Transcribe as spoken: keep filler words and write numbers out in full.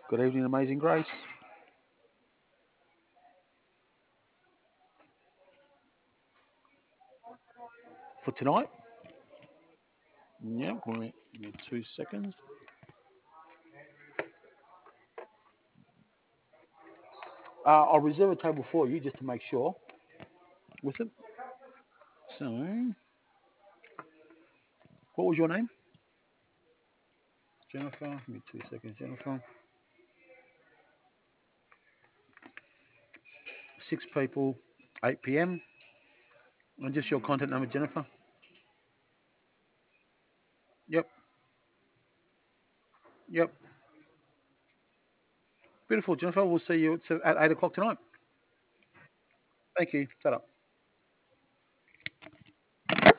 Good evening, Amazing Grace. For tonight? Yeah, give me, give me two seconds. Uh, I'll reserve a table for you just to make sure with it. So, what was your name? Jennifer. Give me two seconds, Jennifer. Six people, eight p m. And just your contact number, Jennifer. Yep, yep. Beautiful, Jennifer. We'll see you at eight o'clock tonight. Thank you. Set up.